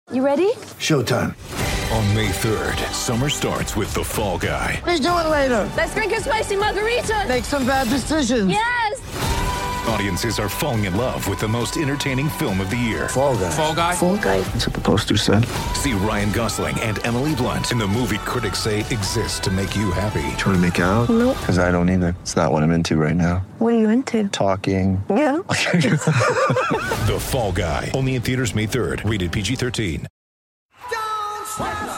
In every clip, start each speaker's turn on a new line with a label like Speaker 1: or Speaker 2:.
Speaker 1: You ready?
Speaker 2: Showtime.
Speaker 3: On May 3rd, summer starts with The Fall Guy.
Speaker 2: Let's do it later.
Speaker 1: Let's drink a spicy margarita.
Speaker 2: Make some bad decisions.
Speaker 1: Yes!
Speaker 3: Audiences are falling in love with the most entertaining film of the year.
Speaker 2: Fall Guy.
Speaker 4: Fall Guy?
Speaker 1: Fall guy.
Speaker 2: That's what the poster said.
Speaker 3: See Ryan Gosling and Emily Blunt in the movie critics say exists to make you happy.
Speaker 2: Trying to make it out?
Speaker 1: Nope.
Speaker 2: Because I don't either. It's not what I'm into right now.
Speaker 1: What are you into?
Speaker 2: Talking.
Speaker 1: Yeah.
Speaker 3: The Fall Guy. Only in theaters May 3rd. Rated PG-13.
Speaker 5: Swinging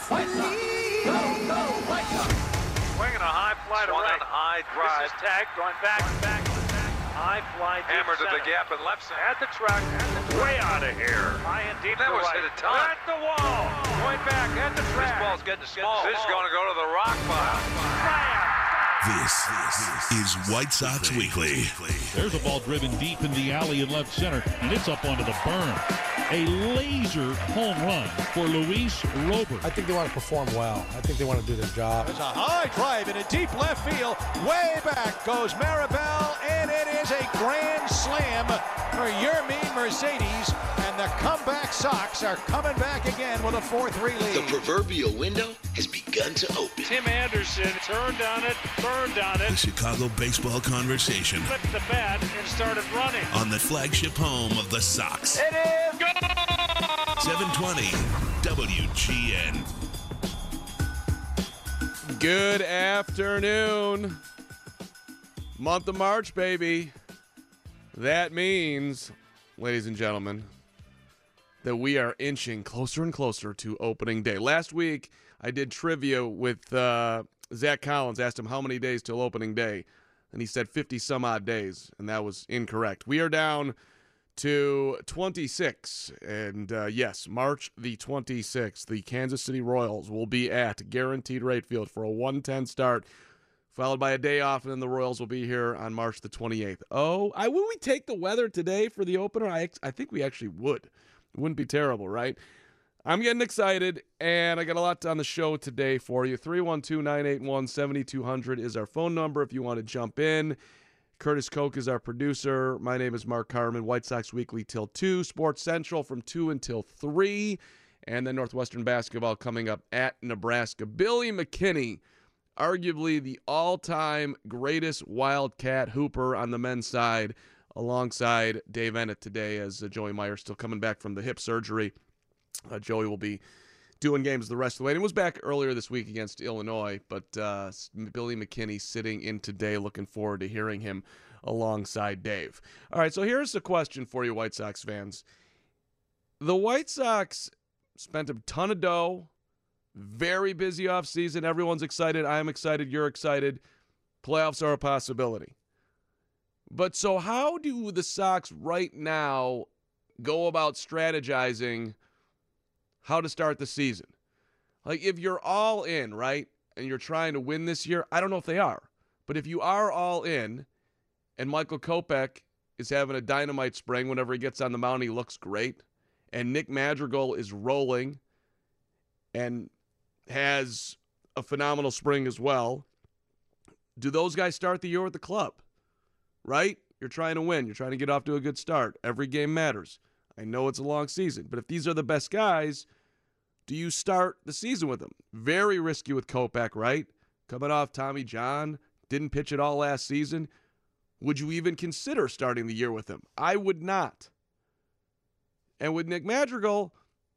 Speaker 5: a high fly to right. High drive. This is tag going back. High fly deep
Speaker 6: Hammer to
Speaker 5: center.
Speaker 6: the gap and left center.
Speaker 5: At the truck. Way out of here. High and deep
Speaker 6: That
Speaker 5: to
Speaker 6: was
Speaker 5: right.
Speaker 6: hit a ton.
Speaker 5: At the wall. Going back at the
Speaker 6: This
Speaker 5: track.
Speaker 6: ball's getting small. This is going to go to the rock pile.
Speaker 7: This is White Sox Weekly.
Speaker 8: There's a ball driven deep in the alley in left center, and it's up onto the berm. A laser home run for Luis Robert.
Speaker 9: I think they want to perform well. I think they want to do their job.
Speaker 10: There's a high drive in a deep left field. Way back goes Maribel, and it is a grand slam for Yermin Mercedes. And the comeback Sox are coming back again with a 4-3 lead.
Speaker 7: The proverbial window has begun to open.
Speaker 5: Tim Anderson turned on it, burned on it,
Speaker 7: The Chicago baseball conversation
Speaker 5: flipped the bat, and started running.
Speaker 7: on the flagship home of the Sox.
Speaker 5: It is go!
Speaker 7: 720 WGN.
Speaker 11: Good afternoon. Month of March, baby. That means, ladies and gentlemen, that we are inching closer and closer to opening day. Last week, I did trivia with Zach Collins, asked him how many days till opening day, and he said 50-some-odd days, and that was incorrect. We are down to 26, and yes, March the 26th, the Kansas City Royals will be at Guaranteed Rate Field for a 1:10 start, followed by a day off, and then the Royals will be here on March the 28th. Would we take the weather today for the opener? I think we actually would. It wouldn't be terrible, right? I'm getting excited, and I got a lot on the show today for you. 312-981-7200 is our phone number if you want to jump in. Curtis Koch is our producer. My name is Mark Carman. White Sox Weekly till 2. Sports Central from 2 until 3. And then Northwestern basketball coming up at Nebraska. Billy McKinney, arguably the all-time greatest Wildcat hooper on the men's side, alongside Dave Ennett today as Joey Meyer still coming back from the hip surgery. Joey will be doing games the rest of the way. And it was back earlier this week against Illinois, but Billy McKinney sitting in today. Looking forward to hearing him alongside Dave. All right, so here's a question for you, White Sox fans. The White Sox spent a ton of dough, very busy offseason. Everyone's excited. I'm excited. You're excited. Playoffs are a possibility. But so how do the Sox right now go about strategizing how to start the season? Like, if you're all in, right, and you're trying to win this year, I don't know if they are. But if you are all in, and Michael Kopech is having a dynamite spring, whenever he gets on the mound, he looks great, and Nick Madrigal is rolling and has a phenomenal spring as well, do those guys start the year with the club? Right? You're trying to win. You're trying to get off to a good start. Every game matters. I know it's a long season, but if these are the best guys, do you start the season with them? Very risky with Kopech, right? Coming off Tommy John, didn't pitch at all last season. Would you even consider starting the year with him? I would not. And with Nick Madrigal,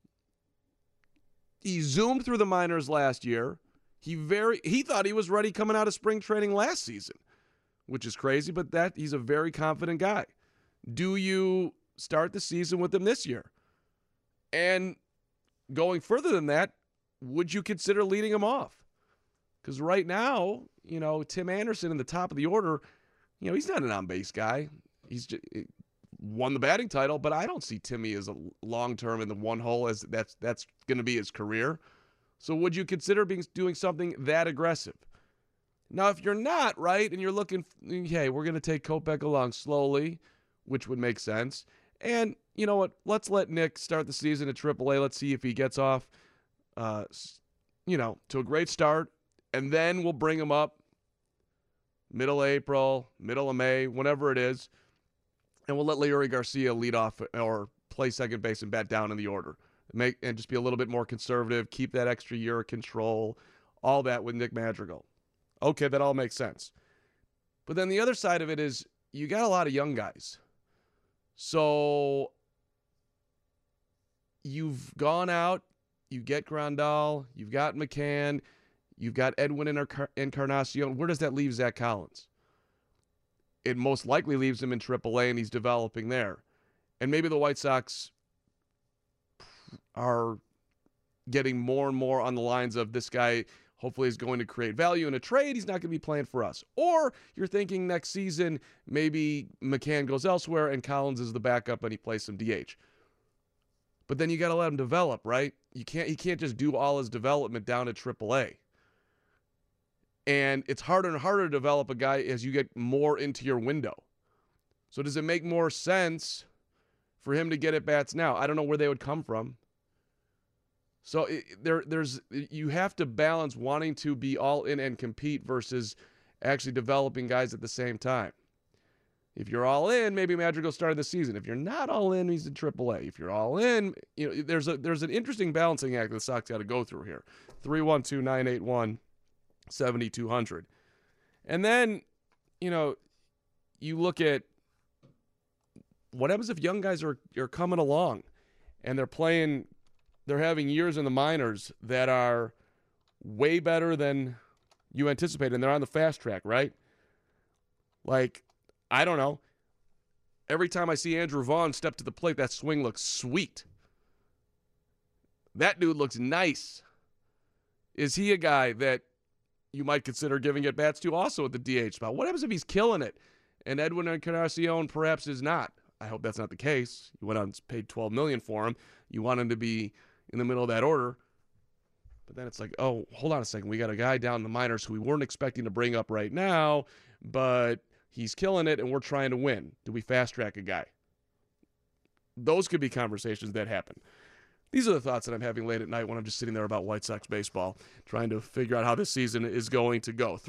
Speaker 11: he zoomed through the minors last year. He thought he was ready coming out of spring training last season, which is crazy, but he's a very confident guy. Do you start the season with him this year? And going further than that, would you consider leading him off? Because right now, Tim Anderson in the top of the order, he's not an on-base guy. He's just won the batting title, but I don't see Timmy as a long-term in the one hole as that's going to be his career. So would you consider doing something that aggressive? Now, if you're not, right, and you're looking, hey, we're going to take Kopech along slowly, which would make sense. And you know what? Let's let Nick start the season at AAA. Let's see if he gets off, to a great start. And then we'll bring him up middle of April, middle of May, whenever it is. And we'll let Leury Garcia lead off or play second base and bat down in the order. and just be a little bit more conservative, keep that extra year of control, all that with Nick Madrigal. Okay, that all makes sense. But then the other side of it is you got a lot of young guys. So you've gone out, you get Grandal, you've got McCann, you've got Edwin Encarnacion. Where does that leave Zach Collins? It most likely leaves him in AAA, and he's developing there. And maybe the White Sox are getting more and more on the lines of this guy hopefully is going to create value in a trade. He's not going to be playing for us. Or you're thinking next season maybe McCann goes elsewhere and Collins is the backup and he plays some DH. But then you got to let him develop, right? He can't just do all his development down at AAA. And it's harder and harder to develop a guy as you get more into your window. So does it make more sense for him to get at bats now? I don't know where they would come from. So you have to balance wanting to be all in and compete versus actually developing guys at the same time. If you're all in, maybe Madrigal started the season. If you're not all in, he's in AAA. If you're all in, there's an interesting balancing act the Sox got to go through here. 312-981-7200. And then, you look at what happens if young guys are coming along and they're having years in the minors that are way better than you anticipated, and they're on the fast track, right? Like, I don't know. Every time I see Andrew Vaughn step to the plate, that swing looks sweet. That dude looks nice. Is he a guy that you might consider giving at bats to also at the DH spot? What happens if he's killing it and Edwin Encarnacion perhaps is not? I hope that's not the case. You went out and paid $12 million for him. You want him to be in the middle of that order. But then it's like, oh, hold on a second. We got a guy down in the minors who we weren't expecting to bring up right now, but he's killing it and we're trying to win. Do we fast track a guy? Those could be conversations that happen. These are the thoughts that I'm having late at night when I'm just sitting there about White Sox baseball, trying to figure out how this season is going to go.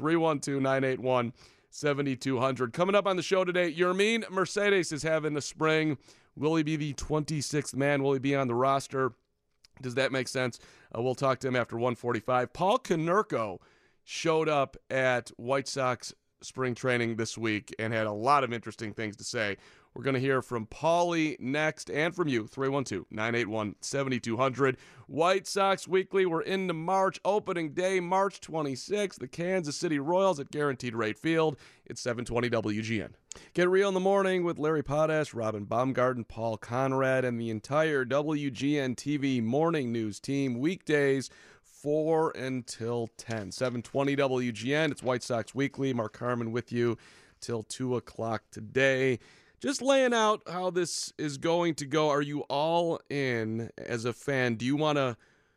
Speaker 11: 312-981-7200. Coming up on the show today, Yermin Mercedes is having a spring. Will he be the 26th man? Will he be on the roster? Does that make sense? We'll talk to him after 1:45. Paul Konerko showed up at White Sox spring training this week and had a lot of interesting things to say. We're going to hear from Paulie next and from you, 312-981-7200. White Sox Weekly, we're into March. Opening day, March 26th, the Kansas City Royals at Guaranteed Rate Field. It's 720 WGN. Get Real in the Morning with Larry Potash, Robin Baumgarten, Paul Conrad, and the entire WGN TV morning news team, weekdays 4 until 10. 720 WGN, it's White Sox Weekly. Mark Harmon with you till 2 o'clock today. Just laying out how this is going to go. Are you all in as a fan? Do you want to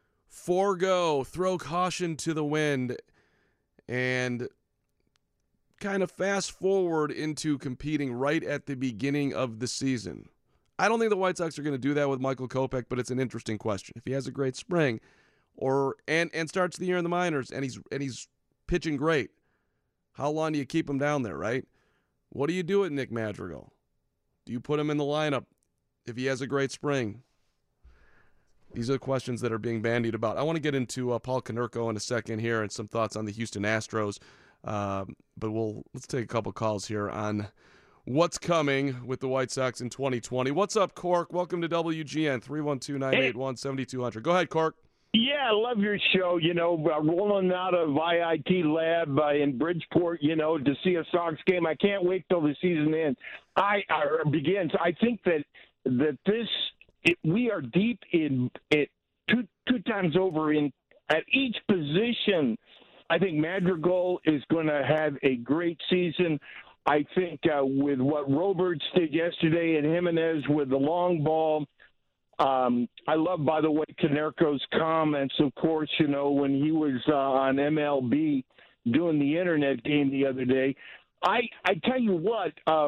Speaker 11: throw caution to the wind, and kind of fast forward into competing right at the beginning of the season? I don't think the White Sox are going to do that with Michael Kopech, but it's an interesting question. If he has a great spring and starts the year in the minors and he's pitching great, how long do you keep him down there, right? What do you do with Nick Madrigal? Do you put him in the lineup if he has a great spring? These are the questions that are being bandied about. I want to get into Paul Konerko in a second here and some thoughts on the Houston Astros. But let's take a couple calls here on what's coming with the White Sox in 2020. What's up, Cork? Welcome to WGN, 312-981-7200. Go ahead, Cork.
Speaker 4: Yeah, I love your show. Rolling out of IIT Lab in Bridgeport, to see a Sox game. I can't wait till the season begins. I think that we are deep in it two times over at each position. I think Madrigal is going to have a great season. I think with what Roberts did yesterday and Jimenez with the long ball. I love, by the way, Konerko's comments, of course, when he was on MLB doing the internet game the other day. I tell you what,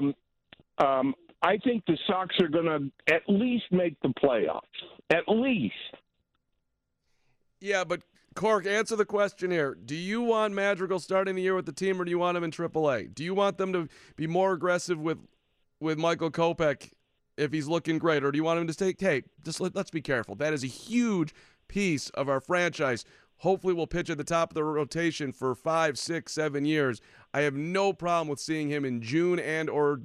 Speaker 4: I think the Sox are going to at least make the playoffs. At least.
Speaker 11: Yeah, but Cork, answer the question here. Do you want Madrigal starting the year with the team, or do you want him in AAA? Do you want them to be more aggressive with Michael Kopech if he's looking great, or do you want him to take? Hey, let's be careful. That is a huge piece of our franchise. Hopefully, we'll pitch at the top of the rotation for 5, 6, 7 years. I have no problem with seeing him in June or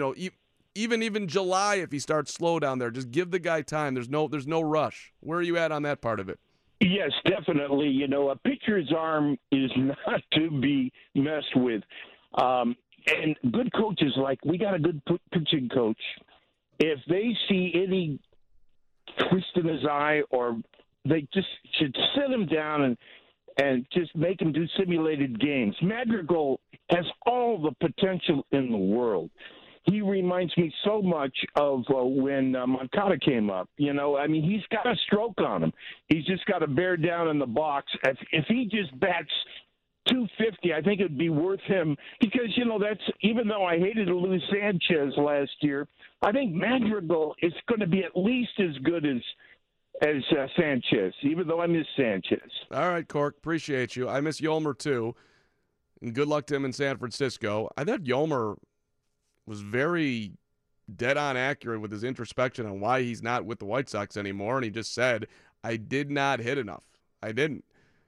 Speaker 11: even July if he starts slow down there. Just give the guy time. There's no rush. Where are you at on that part of it?
Speaker 4: Yes, definitely. You know, a pitcher's arm is not to be messed with. And good coaches, like we got a good pitching coach. If they see any twist in his eye, or they just should sit him down and just make him do simulated games. Madrigal has all the potential in the world. He reminds me so much of when Moncada came up. You know, I mean, he's got a stroke on him. He's just got to bear down in the box. If he just bats .250, I think it'd be worth him, because, you know, that's, even though I hated to lose Sanchez last year, I think Madrigal is going to be at least as good as Sanchez, even though I miss Sanchez.
Speaker 11: All right, Cork, appreciate you. I miss Yolmer too, and good luck to him in San Francisco. I thought Yolmer was very dead-on accurate with his introspection on why he's not with the White Sox anymore, and he just said, I did not hit enough. I didn't.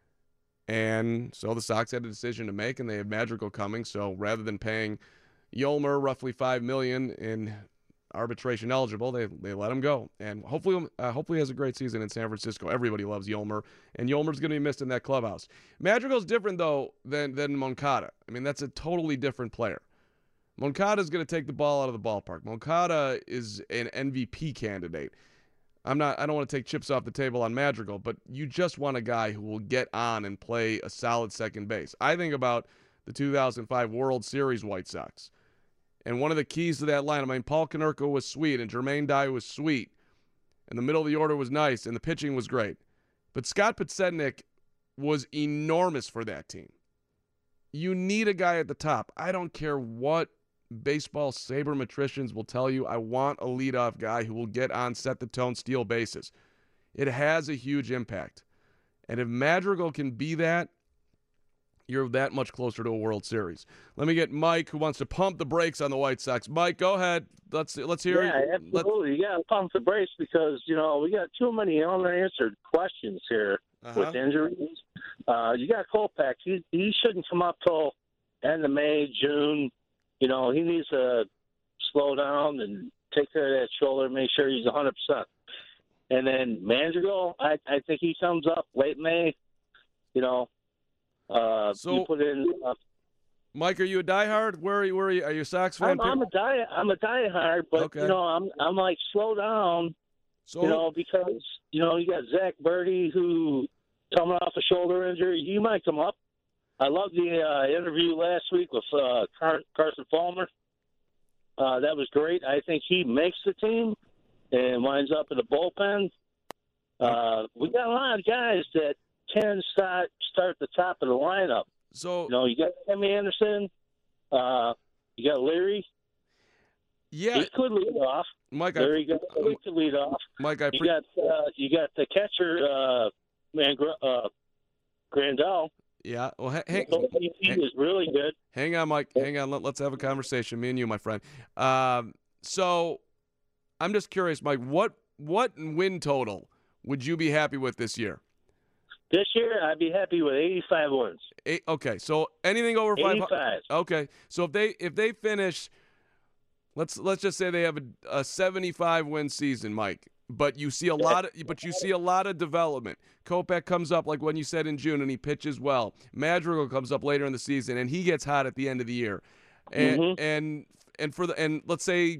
Speaker 11: And so the Sox had a decision to make, and they had Madrigal coming, so rather than paying Yolmer roughly $5 million in arbitration eligible, they let him go. And hopefully he has a great season in San Francisco. Everybody loves Yolmer, and Yolmer's going to be missed in that clubhouse. Madrigal's different, though, than Moncada. I mean, that's a totally different player. Moncada's going to take the ball out of the ballpark. Moncada is an MVP candidate. I don't want to take chips off the table on Madrigal, but you just want a guy who will get on and play a solid second base. I think about the 2005 World Series White Sox. And one of the keys to that line, I mean, Paul Konerko was sweet, and Jermaine Dye was sweet, and the middle of the order was nice, and the pitching was great. But Scott Podsednik was enormous for that team. You need a guy at the top. I don't care what baseball sabermetricians will tell you. I want a leadoff guy who will get on, set the tone, steal bases. It has a huge impact. And if Madrigal can be that, you're that much closer to a World Series. Let me get Mike, who wants to pump the brakes on the White Sox. Mike, go ahead. Let's hear it.
Speaker 12: Yeah, absolutely. You got to pump the brakes because, you know, we got too many unanswered questions here with injuries. You got Kopech. He shouldn't come up till end of May, June. You know, he needs to slow down and take care of that shoulder and make sure he's 100%. And then Madrigal, I think he comes up late May. You know,
Speaker 11: so
Speaker 12: you put in.
Speaker 11: Mike, are you a diehard? Where are you? Are you a Sox fan?
Speaker 12: I'm a diehard, but
Speaker 11: okay.
Speaker 12: You know, I'm like slow down.
Speaker 11: So,
Speaker 12: you know, because you know you got Zach Birdie who coming off a shoulder injury. He might come up. I loved the interview last week with Carson Fulmer. That was great. I think he makes the team and winds up in the bullpen. We got a lot of guys that can start at the top of the lineup.
Speaker 11: So
Speaker 12: you know, you got Timmy Anderson. You got Leary.
Speaker 11: Yeah,
Speaker 12: he could lead off.
Speaker 11: Mike,
Speaker 12: Leary could lead off.
Speaker 11: Mike,
Speaker 12: you got the catcher, Grandal.
Speaker 11: Yeah, well,
Speaker 12: he was really good.
Speaker 11: Hang on, Mike. Hang on. Let's have a conversation, me and you, my friend. So, I'm just curious, Mike. What win total would you be happy with this year?
Speaker 12: This year, I'd be happy with 85 wins.
Speaker 11: Okay, so anything over
Speaker 12: 85.
Speaker 11: Okay, so if they finish, let's just say they have a 75 win season, Mike. But you see a lot of development. Kopech comes up, like when you said, in June, and he pitches well. Madrigal comes up later in the season, and he gets hot at the end of the year. And let's say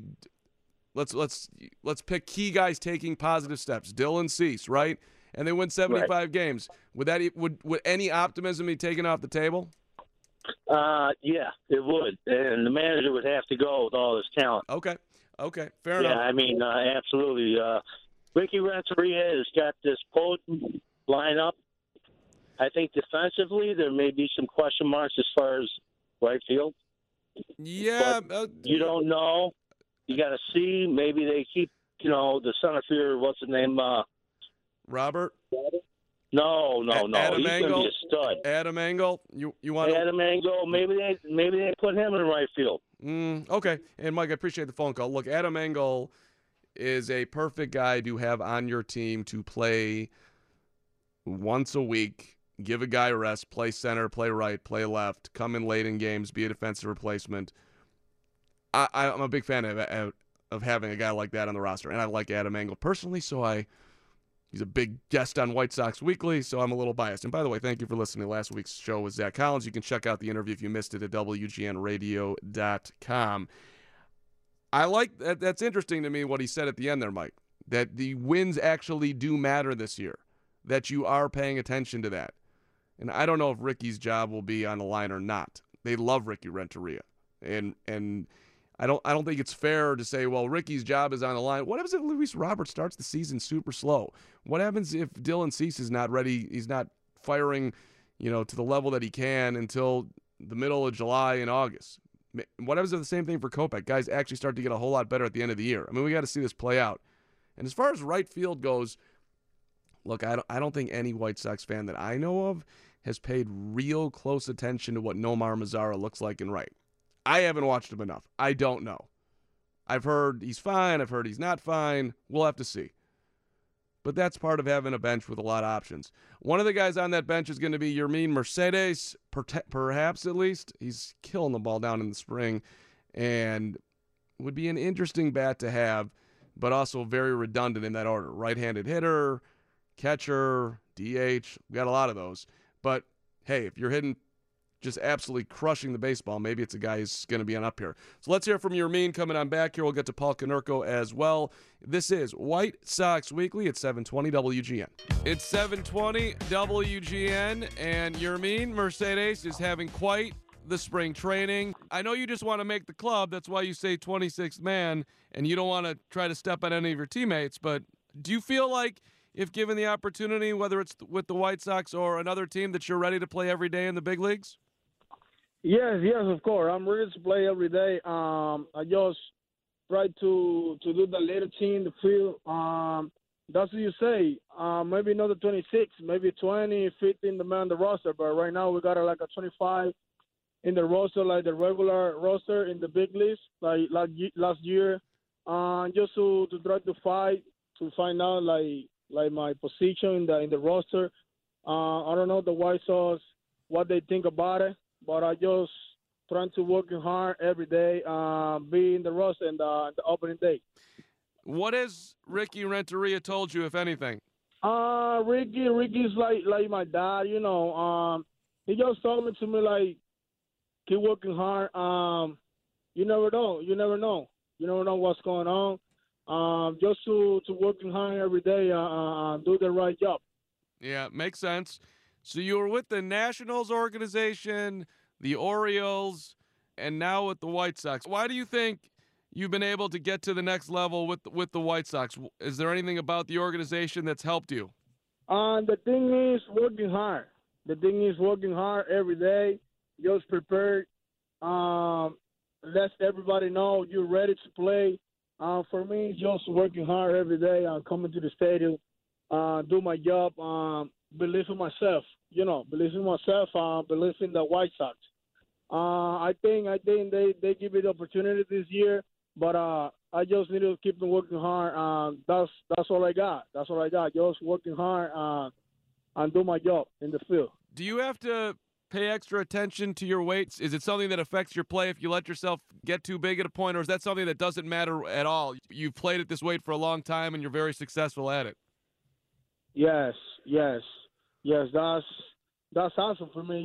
Speaker 11: let's pick key guys taking positive steps. Dylan Cease, right? And they win 75 games. Would any optimism be taken off the table?
Speaker 12: Yeah, it would, and the manager would have to go with all his talent.
Speaker 11: Okay, fair enough.
Speaker 12: Yeah, I mean, absolutely. Ricky Renteria has got this potent lineup. I think defensively there may be some question marks as far as right field.
Speaker 11: Yeah.
Speaker 12: You don't know. You got to see. Maybe they keep, the center fielder, what's his name?
Speaker 11: Robert?
Speaker 12: No.
Speaker 11: Adam
Speaker 12: He's going to be a stud.
Speaker 11: Adam Engel? You want
Speaker 12: Adam Engel, maybe they put him in right field.
Speaker 11: Okay. And, Mike, I appreciate the phone call. Look, Adam Engel is a perfect guy to have on your team to play once a week, give a guy rest, play center, play right, play left, come in late in games, be a defensive replacement. I'm a big fan of having a guy like that on the roster, and I like Adam Engel personally, so he's a big guest on White Sox Weekly, so I'm a little biased. And by the way, thank you for listening to last week's show with Zach Collins. You can check out the interview if you missed it at WGNradio.com. I like that. That's interesting to me what he said at the end there, Mike, that the wins actually do matter this year, that you are paying attention to that. And I don't know if Ricky's job will be on the line or not. They love Ricky Renteria. And I don't think it's fair to say, well, Ricky's job is on the line. What happens if Luis Robert starts the season super slow? What happens if Dylan Cease is not ready? He's not firing, to the level that he can until the middle of July and August. What happens if the same thing for Kopech? Guys actually start to get a whole lot better at the end of the year. I mean, we got to see this play out. And as far as right field goes, look, I don't think any White Sox fan that I know of has paid real close attention to what Nomar Mazara looks like in right. I haven't watched him enough. I don't know. I've heard he's fine. I've heard he's not fine. We'll have to see. But that's part of having a bench with a lot of options. One of the guys on that bench is going to be Yermin Mercedes, perhaps at least. He's killing the ball down in the spring and would be an interesting bat to have, but also very redundant in that order. Right-handed hitter, catcher, DH. We got a lot of those. But, hey, if you're hitting just absolutely crushing the baseball, maybe it's a guy who's going to be on up here. So let's hear from Yermin coming on back here. We'll get to Paul Konerko as well. This is White Sox Weekly at 720 WGN. It's 720 WGN, and Yermin Mercedes is having quite the spring training. I know you just want to make the club. That's why you say 26th man, and you don't want to try to step on any of your teammates. But do you feel like if given the opportunity, whether it's with the White Sox or another team, that you're ready to play every day in the big leagues?
Speaker 13: Yes, of course. I'm ready to play every day. I just try to do the little thing in the field. That's what you say. Maybe not the 26, maybe 20, 15 the man on the roster. But right now we got like a 25 in the roster, like the regular roster in the big leagues, like last year. Just to try to find out like my position in the roster. I don't know the White Sox what they think about it. But I just trying to work hard every day, be in the roster and the opening day.
Speaker 11: What has Ricky Renteria told you, if anything?
Speaker 13: Ricky's like my dad, He just told me like, keep working hard. You never know. You never know what's going on. Just to working hard every day, do the right job.
Speaker 11: Yeah, makes sense. So you were with the Nationals organization, the Orioles, and now with the White Sox. Why do you think you've been able to get to the next level with the White Sox? Is there anything about the organization that's helped you?
Speaker 13: The thing is working hard. The thing is working hard every day. Just prepared. Let everybody know you're ready to play. For me, it's just working hard every day. Coming to the stadium, do my job. Believe in myself, believe in myself, believe in the White Sox. I think they give me the opportunity this year, but I just need to keep working hard. That's all I got. That's all I got. Just working hard and do my job in the field.
Speaker 11: Do you have to pay extra attention to your weights? Is it something that affects your play if you let yourself get too big at a point, or is that something that doesn't matter at all? You've played at this weight for a long time and you're very successful at it.
Speaker 13: Yes, that's awesome for me.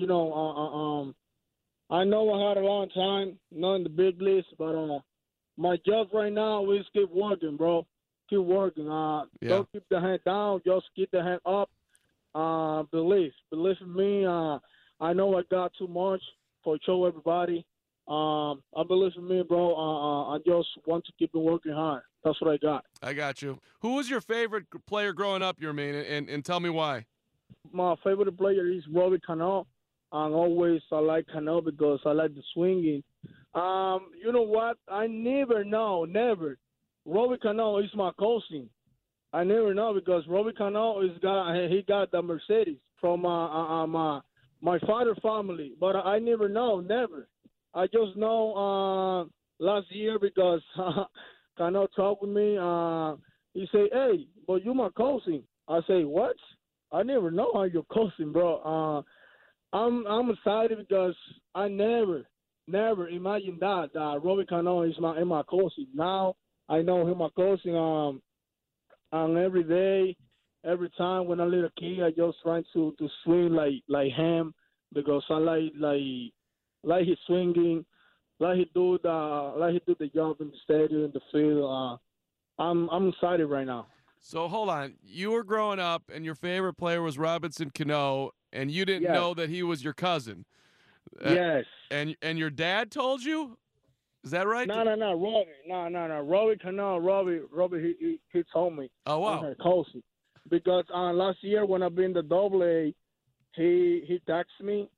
Speaker 13: I know I had a long time, not in the big leagues, but my job right now is keep working, bro. Keep working. Don't keep the hand down. Just keep the hand up. Believe in me. I know I got too much for show everybody. I believe in me, bro. I just want to keep working hard. That's what I got.
Speaker 11: I got you. Who was your favorite player growing up, Yermin, and tell me why?
Speaker 13: My favorite player is Robbie Cano. And always I like Cano because I like the swinging. You know what? I never. Robbie Cano is my cousin. I never know because Robbie Cano he got the Mercedes from my father's family. But I never. I just know last year because Cano talk with me. He say, "Hey, but you my cousin." I say, "What? I never know how you're cousin, bro." I'm excited because I never imagined that Robbie Cano is my cousin. Now I know him my cousin. And every day, every time when I'm a little kid, I just trying to swing like him because I like his swinging, like he do the job in the stadium, in the field. I'm excited right now.
Speaker 11: So hold on, you were growing up, and your favorite player was Robinson Cano, and you didn't know that he was your cousin.
Speaker 13: Yes.
Speaker 11: And your dad told you? Is that right?
Speaker 13: No, Robbie. No. Robbie Cano. Robbie, he told me.
Speaker 11: Oh, wow.
Speaker 13: I'm her cousin. Because last year when I've been the AA, he texted me.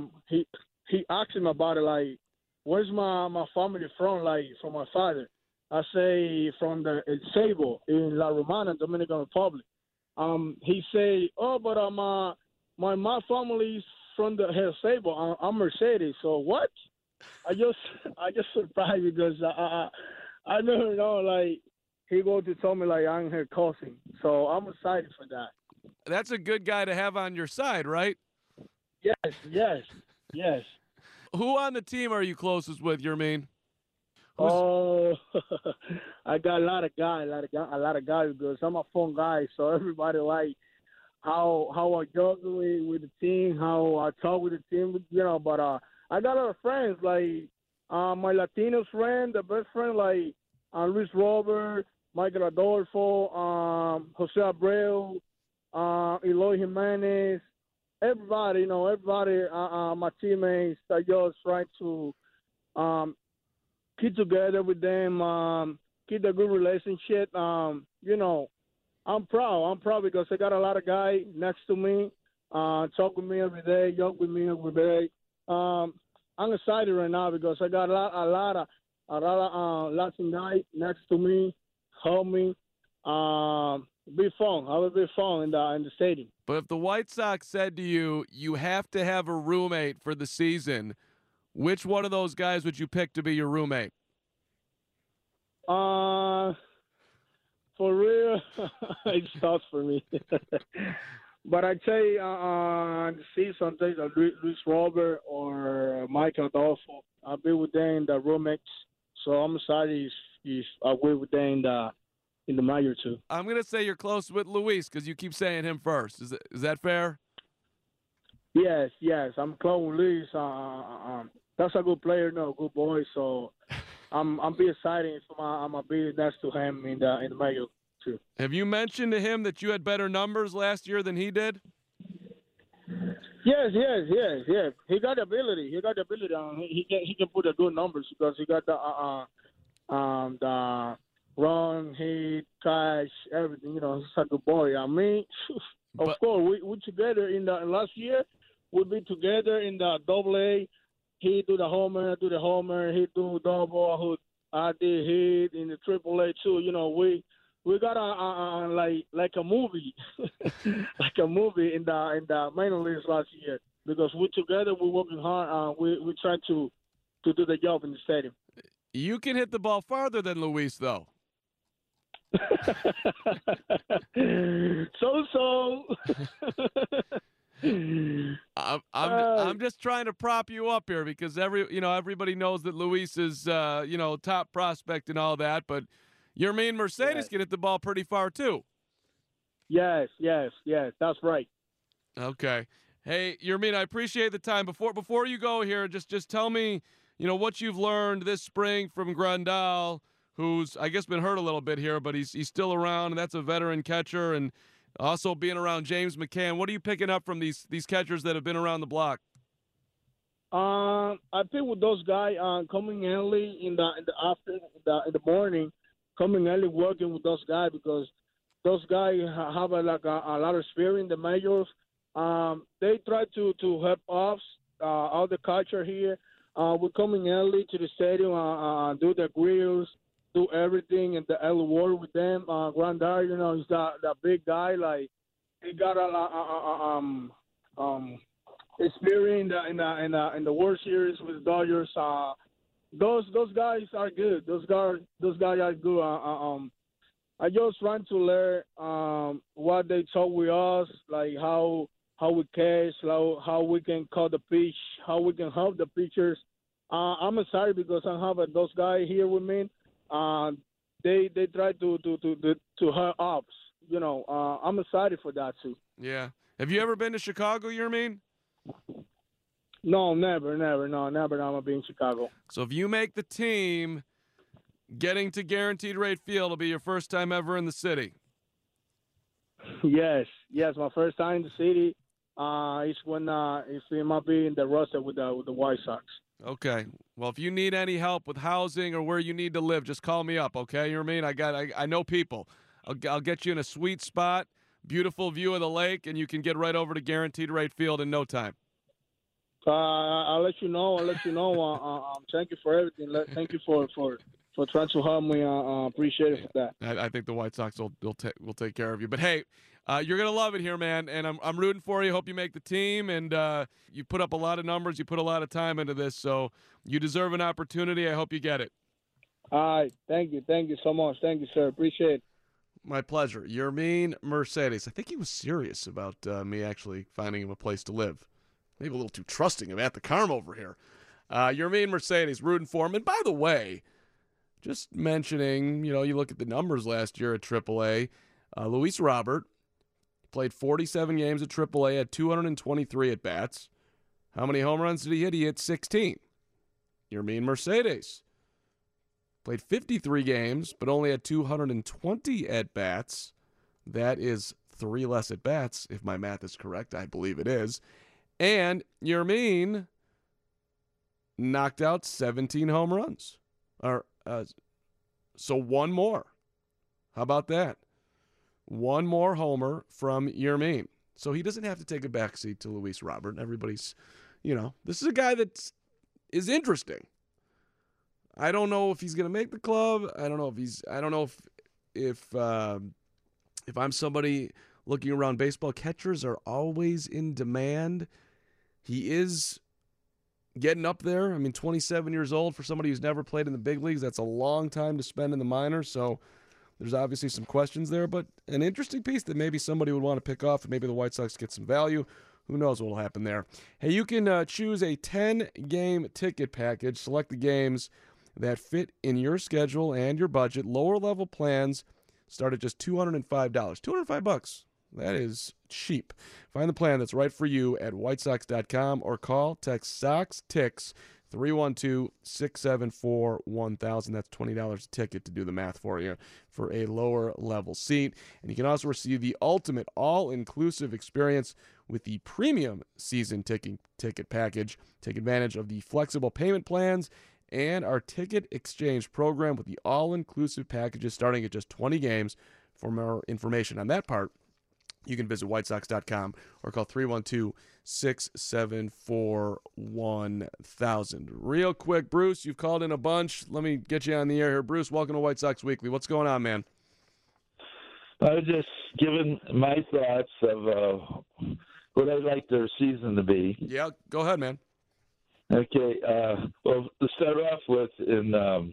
Speaker 13: He asked him about it, like, where's my family from, like, from my father? I say from the El Seibo in La Romana, Dominican Republic. He say, oh, but my family's from the El Seibo. I'm Mercedes. So what? I just surprised because I never know, like, he go to tell me, like, I'm her cousin. So I'm excited for that.
Speaker 11: That's a good guy to have on your side, right?
Speaker 13: Yes.
Speaker 11: Who on the team are you closest with, Yermín?
Speaker 13: Oh, I got a lot of guys because I'm a fun guy. So everybody like how I juggle with the team, how I talk with the team, But I got a lot of friends like my Latino friend, the best friend like Luis Robert, Michael Adolfo, Jose Abreu, Eloy Jimenez. Everybody, my teammates, I just try to keep together with them, keep a good relationship. I'm proud because I got a lot of guys next to me, talk with me every day, joke with me every day. I'm excited right now because I got a lot of Latin guys next to me, help me. Be fun. Have a bit fun in the stadium.
Speaker 11: But if the White Sox said to you, you have to have a roommate for the season, which one of those guys would you pick to be your roommate?
Speaker 13: For real, it's tough for me. But I'd say the season, Luis Robert or Michael Adolfo. I'll be with them in the roommates. So I'm excited if I'll be with them in the major too.
Speaker 11: I'm going to say you're close with Luis because you keep saying him first. Is that fair?
Speaker 13: Yes. I'm close with Luis. That's a good player, good boy. So I'm be excited if I'm gonna be next to him in the major too.
Speaker 11: Have you mentioned to him that you had better numbers last year than he did?
Speaker 13: Yes. He got the ability. He can put the good numbers because he got the run, hit, catch, everything. He's a good boy. I mean, of course, we together in the last year. We'll be together in the AA. He do the homer, He do double. I did hit in the AAA too. We got a like a movie, like a movie in the minor leagues last year because we together. We're working hard. We try to do the job in the stadium.
Speaker 11: You can hit the ball farther than Luis, though.
Speaker 13: So.
Speaker 11: I'm just trying to prop you up here because everybody knows that Luis is top prospect and all that, but Yermín Mercedes can hit the ball pretty far too. Yes,
Speaker 13: that's right.
Speaker 11: Okay, hey Yermín, I appreciate the time. Before you go here, just tell me what you've learned this spring from Grandal, who's I guess been hurt a little bit here, but he's still around, and that's a veteran catcher, and also being around James McCann. What are you picking up from these catchers that have been around the block?
Speaker 13: I think with those guys coming early in the afternoon, in the morning, coming early working with those guys because those guys have a lot of experience in the majors. They try to help us, all the catcher here. We're coming early to the stadium, do the grills, do everything in the early work with them. Grandal, he's that big guy. Like he got a experience in the World Series with the Dodgers. those guys are good. Those guys are good. I just trying to learn what they talk with us, like how we catch, how we can call the pitch, how we can help the pitchers. I'm excited because I have those guys here with me. They try to hurt ups. You know, I'm excited for that too.
Speaker 11: Yeah. Have you ever been to Chicago, Yermin?
Speaker 13: No, never. No, never. I'm been in Chicago.
Speaker 11: So if you make the team, getting to Guaranteed Rate Field will be your first time ever in the city.
Speaker 13: Yes, my first time in the city. Is when if it might be in the roster with the White Sox.
Speaker 11: Okay. Well, if you need any help with housing or where you need to live, just call me up. Okay, Yermin? I know people. I'll get you in a sweet spot, beautiful view of the lake, and you can get right over to Guaranteed Rate Field in no time.
Speaker 13: I'll let you know. Thank you for everything. Thank you for trying to help me. Appreciate it for that.
Speaker 11: I think the White Sox will take care of you. But hey, you're gonna love it here, man. And I'm rooting for you. Hope you make the team. And you put up a lot of numbers. You put a lot of time into this, so you deserve an opportunity. I hope you get it.
Speaker 13: All right. Thank you so much. Thank you, sir. Appreciate it.
Speaker 11: My pleasure. Yermin Mercedes. I think he was serious about me actually finding him a place to live. Maybe a little too trusting of At the Carm over here. Yermin Mercedes, rooting for him. And by the way, just mentioning, you look at the numbers last year at AAA. Luis Robert played 47 games at AAA, had 223 at-bats. How many home runs did he hit? He hit 16. Yermin Mercedes played 53 games, but only had 220 at-bats. That is 3 less at-bats, if my math is correct. I believe it is. And Yermin knocked out 17 home runs. So one more. How about that? One more homer from Yermin. So he doesn't have to take a backseat to Luis Robert. Everybody's, this is a guy that is interesting. I don't know if he's going to make the club. I don't know if I'm somebody looking around baseball. Catchers are always in demand. He is getting up there. 27 years old for somebody who's never played in the big leagues. That's a long time to spend in the minors. So there's obviously some questions there, but an interesting piece that maybe somebody would want to pick off, and maybe the White Sox get some value. Who knows what will happen there. Hey, you can choose a 10-game ticket package. Select the games that fit in your schedule and your budget. Lower-level plans start at just $205. $205. That is cheap. Find the plan that's right for you at whitesox.com or text SOXTICKS 312-674-1000. That's $20 a ticket to do the math for you for a lower level seat. And you can also receive the ultimate all-inclusive experience with the premium season ticket package. Take advantage of the flexible payment plans and our ticket exchange program with the all-inclusive packages starting at just 20 games. For more information on that part, you can visit whitesox.com or call 312-674-1000. Real quick, Bruce, you've called in a bunch. Let me get you on the air here. Bruce, welcome to White Sox Weekly. What's going on, man?
Speaker 14: I was just giving my thoughts of what I'd like their season to be.
Speaker 11: Yeah, go ahead, man.
Speaker 14: Okay. Well, to start off with, in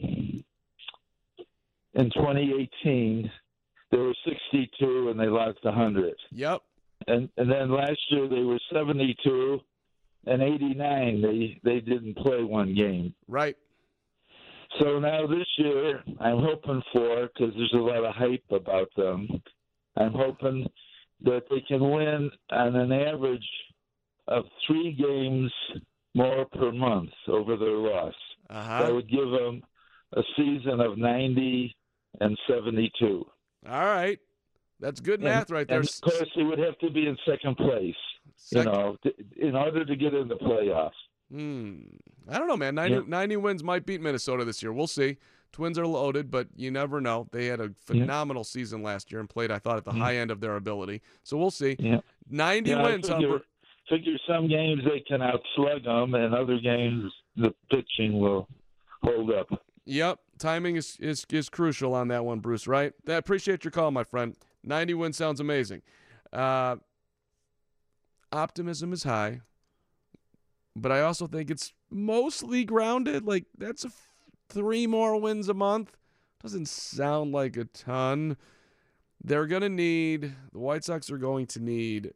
Speaker 14: 2018, they were 62 and they lost 100.
Speaker 11: Yep.
Speaker 14: And then last year they were 72 and 89. They didn't play one game.
Speaker 11: Right.
Speaker 14: So now this year I'm hoping for, because there's a lot of hype about them, I'm hoping that they can win on an average of 3 games more per month over their loss. That would give them a season of 90 and 72.
Speaker 11: All right. That's good math right there.
Speaker 14: And of course, they would have to be in second place, in order to get in the playoffs.
Speaker 11: I don't know, man. 90 wins might beat Minnesota this year. We'll see. Twins are loaded, but you never know. They had a phenomenal season last year and played, I thought, at the high end of their ability. So we'll see. 90 wins.
Speaker 14: Figure some games they can outslug them, and other games the pitching will hold up.
Speaker 11: Yep. Timing is crucial on that one, Bruce, right? I appreciate your call, my friend. 90 wins sounds amazing. Optimism is high, but I also think it's mostly grounded. Like, that's 3 more wins a month. Doesn't sound like a ton. The White Sox are going to need,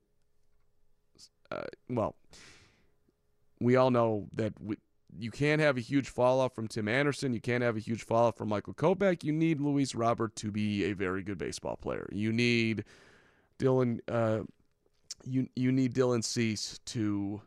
Speaker 11: we all know that you can't have a huge fall-off from Tim Anderson. You can't have a huge fall-off from Michael Kopech. You need Luis Robert to be a very good baseball player. You need Dylan you need Dylan Cease to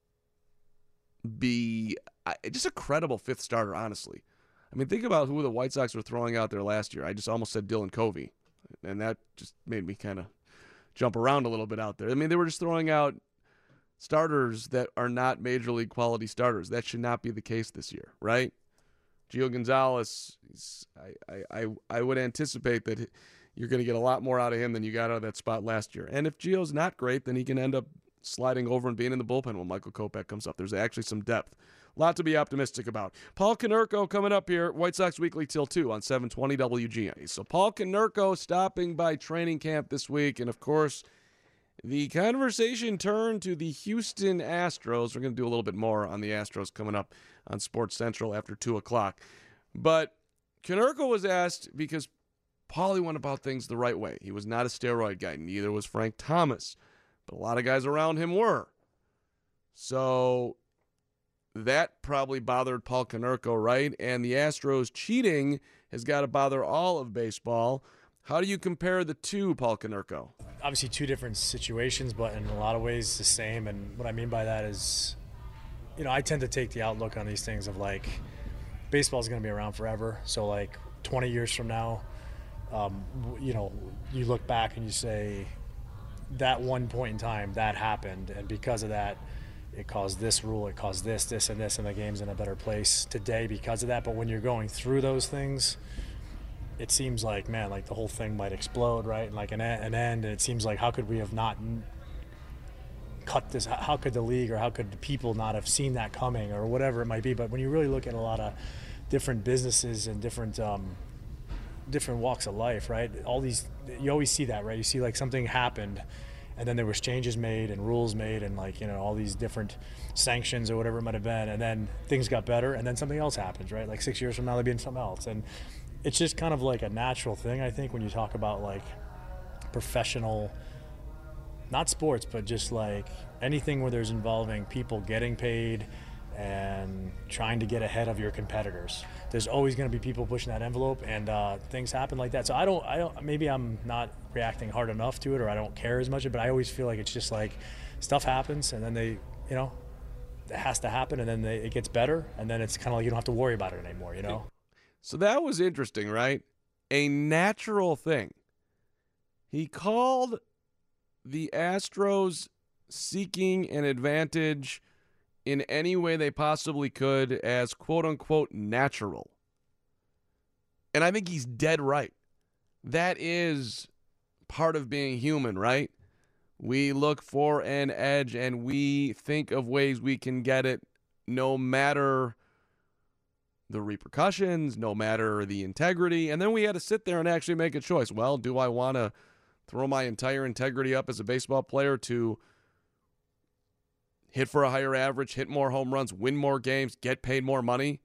Speaker 11: be just a credible 5th starter, honestly. I mean, think about who the White Sox were throwing out there last year. I just almost said Dylan Covey, and that just made me kind of jump around a little bit out there. I mean, they were just throwing out starters that are not major league quality starters. That should not be the case this year, right? Gio Gonzalez, I would anticipate that you're going to get a lot more out of him than you got out of that spot last year. And if Gio's not great, then he can end up sliding over and being in the bullpen when Michael Kopech comes up. There's actually some depth. A lot to be optimistic about. Paul Konerko coming up here, White Sox Weekly till 2 on 720 WGN. So Paul Konerko stopping by training camp this week. And, of course, the conversation turned to the Houston Astros. We're going to do a little bit more on the Astros coming up on Sports Central after 2 o'clock. But Konerko was asked because Paulie went about things the right way. He was not a steroid guy. Neither was Frank Thomas. But a lot of guys around him were. So that probably bothered Paul Konerko, right? And the Astros cheating has got to bother all of baseball. How do you compare the two, Paul Konerko?
Speaker 15: Obviously 2 different situations, but in a lot of ways the same. And what I mean by that is, I tend to take the outlook on these things of like, baseball is going to be around forever. So like 20 years from now, you look back and you say, that one point in time, that happened. And because of that, it caused this rule, it caused this, and this, and the game's in a better place today because of that. But when you're going through those things, it seems like, man, like the whole thing might explode, right? And like an end, and it seems like how could we have not cut this? How could the league or how could the people not have seen that coming or whatever it might be? But when you really look at a lot of different businesses and different walks of life, right? You always see that, right? You see like something happened and then there was changes made and rules made and like, all these different sanctions or whatever it might have been. And then things got better and then something else happens, right? Like 6 years from now, there'll be something else. And it's just kind of like a natural thing, I think, when you talk about like professional, not sports, but just like anything where there's involving people getting paid and trying to get ahead of your competitors. There's always going to be people pushing that envelope, and things happen like that. So I don't. Maybe I'm not reacting hard enough to it, or I don't care as much. But I always feel like it's just like stuff happens, and then it has to happen, and then it gets better, and then it's kind of like you don't have to worry about it anymore.
Speaker 11: So that was interesting, right? A natural thing. He called the Astros seeking an advantage in any way they possibly could as quote-unquote natural. And I think he's dead right. That is part of being human, right? We look for an edge and we think of ways we can get it no matter the repercussions, no matter the integrity. And then we had to sit there and actually make a choice. Well, do I want to throw my entire integrity up as a baseball player to hit for a higher average, hit more home runs, win more games, get paid more money?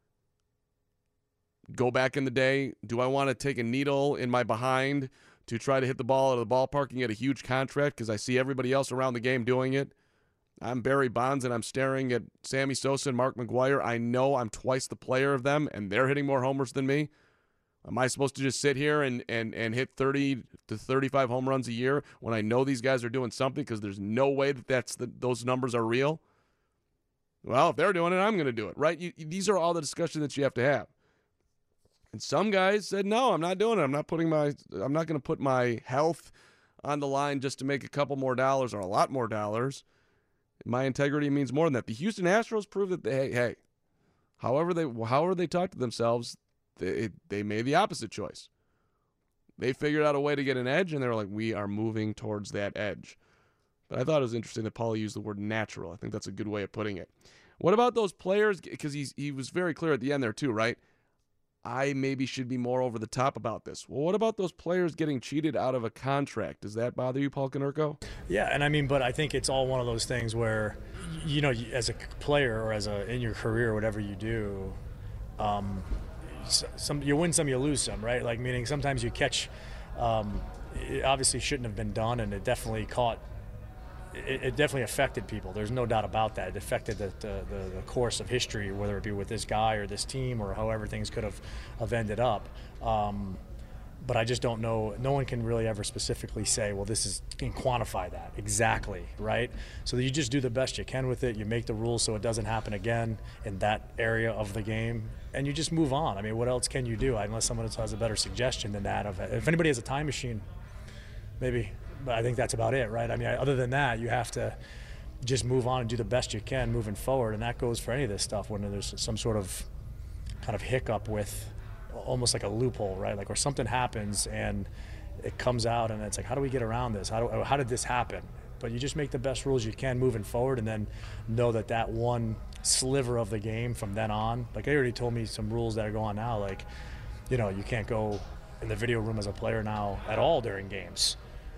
Speaker 11: Go back in the day, do I want to take a needle in my behind to try to hit the ball out of the ballpark and get a huge contract because I see everybody else around the game doing it? I'm Barry Bonds and I'm staring at Sammy Sosa and Mark McGwire. I know I'm twice the player of them and they're hitting more homers than me. Am I supposed to just sit here and hit 30 to 35 home runs a year when I know these guys are doing something because there's no way that those numbers are real? Well, if they're doing it, I'm going to do it, right? These are all the discussions that you have to have. And some guys said, no, I'm not doing it. I'm not going to put my health on the line just to make a couple more dollars or a lot more dollars. My integrity means more than that. The Houston Astros proved that, hey, however they talk to themselves, they made the opposite choice. They figured out a way to get an edge, and they were like, we are moving towards that edge. But I thought it was interesting that Paulie used the word natural. I think that's a good way of putting it. What about those players? Because he was very clear at the end there too, right? I maybe should be more over the top about this. Well, what about those players getting cheated out of a contract? Does that bother you, Paul Konerko?
Speaker 15: Yeah, and I mean, but I think it's all one of those things where, you know, as a player or in your career, whatever you do, you win some, you lose some, right? Like, meaning sometimes you catch, it obviously shouldn't have been done, and it definitely it definitely affected people. There's no doubt about that. It affected the course of history, whether it be with this guy or this team or however things could have ended up. But I just don't know. No one can really ever specifically say, well, can quantify that exactly, right? So you just do the best you can with it. You make the rules so it doesn't happen again in that area of the game, and you just move on. I mean, what else can you do unless someone else has a better suggestion than that? If anybody has a time machine, maybe. But I think that's about it, right? I mean, other than that, you have to just move on and do the best you can moving forward, and that goes for any of this stuff when there's some sort of kind of hiccup with almost like a loophole, right? Like where something happens and it comes out and it's like, how do we get around this? How did this happen? But you just make the best rules you can moving forward, and then know that one sliver of the game from then on, like they already told me some rules that are going on now, like, you know, you can't go in the video room as a player now at all during games.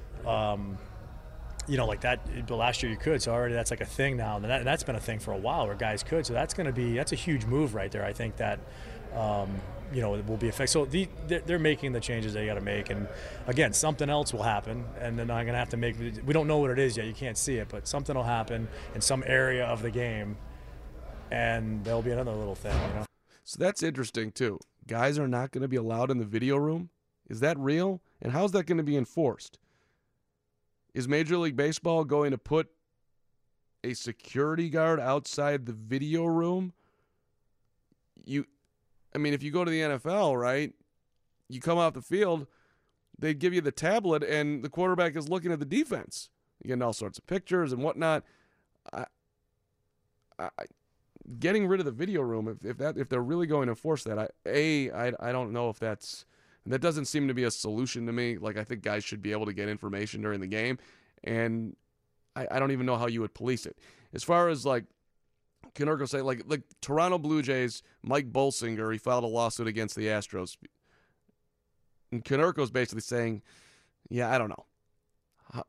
Speaker 15: You know, like that, but last year you could, so already that's like a thing now, and that's been a thing for a while where guys could, so that's a huge move right there. I think that, you know, it will be effective. So they're making the changes they got to make, and again, something else will happen, and then I'm going to have to we don't know what it is yet, you can't see it, but something will happen in some area of the game, and there'll be another little thing, you know.
Speaker 11: So that's interesting too. Guys are not going to be allowed in the video room. Is that real? And how's that going to be enforced? Is Major League Baseball going to put a security guard outside the video room? I mean, if you go to the NFL, right, you come off the field, they give you the tablet, and the quarterback is looking at the defense. You're getting all sorts of pictures and whatnot. Getting rid of the video room, if they're really going to enforce that, I don't know if that doesn't seem to be a solution to me. Like, I think guys should be able to get information during the game, and I don't even know how you would police it. As far as, like, Konerko say, like Toronto Blue Jays, Mike Bolsinger, he filed a lawsuit against the Astros. And Konerko's basically saying, yeah, I don't know.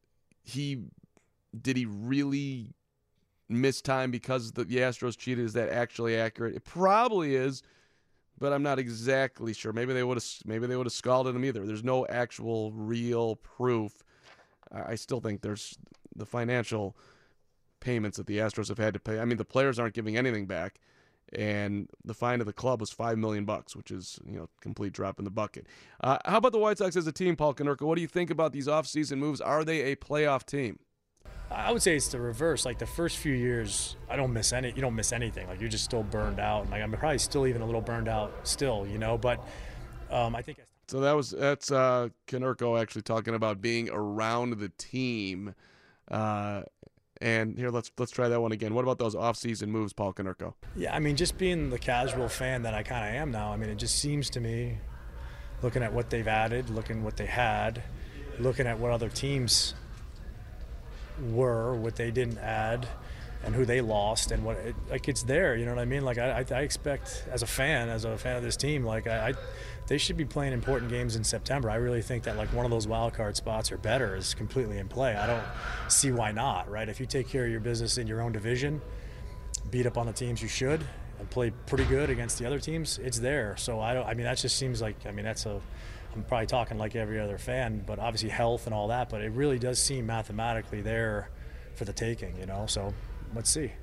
Speaker 11: Did he really miss time because the Astros cheated? Is that actually accurate? It probably is, but I'm not exactly sure. Maybe they would have scalded him either. There's no actual real proof. I still think there's the financial payments that the Astros have had to pay. I mean, the players aren't giving anything back, and the fine of the club was $5 million, which is, you know, complete drop in the bucket. How about the White Sox as a team, Paul Konerko? What do you think about these offseason moves? Are they a playoff team?
Speaker 15: I would say it's the reverse. Like the first few years, you don't miss anything. Like you're just still burned out. Like I'm probably still even a little burned out still, you know. But I think
Speaker 11: so. That's Konerko actually talking about being around the team. And here, let's try that one again. What about those off-season moves, Paul Konerko?
Speaker 15: Yeah, I mean, just being the casual fan that I kind of am now, I mean, it just seems to me, looking at what they've added, looking at what they had, looking at what other teams were, what they didn't add, and who they lost, and it's there, you know what I mean? Like, I expect, as a fan of this team, like, they should be playing important games in September. I really think that, like, one of those wild card spots or better is completely in play. I don't see why not, right? If you take care of your business in your own division, beat up on the teams you should, and play pretty good against the other teams, it's there. So that just seems like, I'm probably talking like every other fan, but obviously health and all that, but it really does seem mathematically there for the taking, you know? So let's see.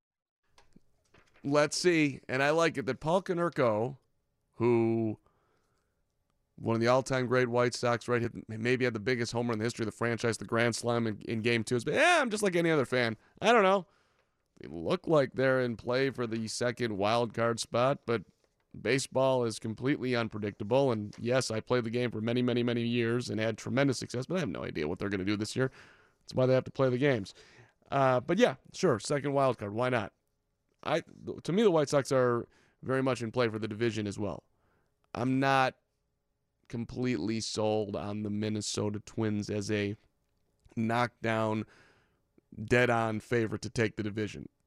Speaker 11: Let's see. And I like it that Paul Konerko, who one of the all-time great White Sox, right, maybe had the biggest homer in the history of the franchise, the grand slam in Game 2. But I'm just like any other fan. I don't know. They look like they're in play for the second wild card spot, but baseball is completely unpredictable. And yes, I played the game for many, many, many years and had tremendous success, but I have no idea what they're going to do this year. That's why they have to play the games. But yeah, sure, second wild card. Why not? To me, the White Sox are very much in play for the division as well. I'm not completely sold on the Minnesota Twins as a knockdown, dead-on favorite to take the division.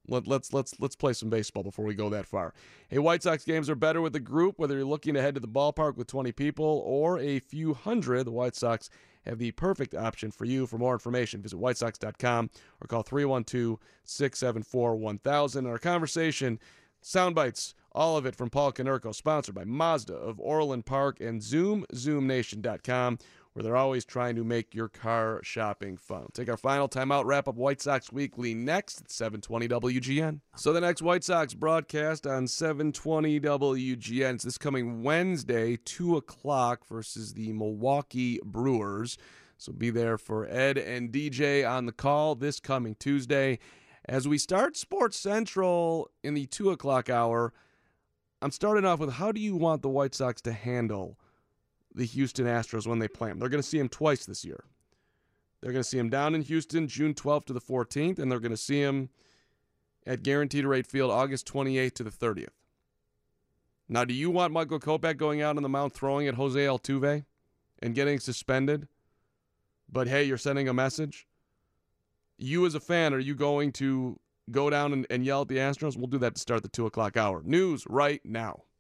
Speaker 11: Let's play some baseball before we go that far. Hey, White Sox games are better with a group, whether you're looking to head to the ballpark with 20 people or a few hundred. The White Sox have the perfect option for you. For more information, visit whitesox.com or call 312-674-1000. Our conversation, sound bites, all of it from Paul Konerko, sponsored by Mazda of Orland Park and zoomnation.com, where they're always trying to make your car shopping fun. Take our final timeout, wrap up White Sox Weekly next at 720 WGN. So the next White Sox broadcast on 720 WGN is this coming Wednesday, 2 o'clock versus the Milwaukee Brewers. So be there for Ed and DJ on the call this coming Tuesday. As we start Sports Central in the 2 o'clock hour, I'm starting off with, how do you want the White Sox to handle the Houston Astros when they play them? They're going to see them twice this year. They're going to see them down in Houston June 12th to the 14th, and they're going to see them at Guaranteed Rate Field August 28th to the 30th. Now, do you want Michael Kopech going out on the mound throwing at Jose Altuve and getting suspended? But, hey, you're sending a message? You as a fan, are you going to go down and yell at the Astros? We'll do that to start the 2 o'clock hour. News right now.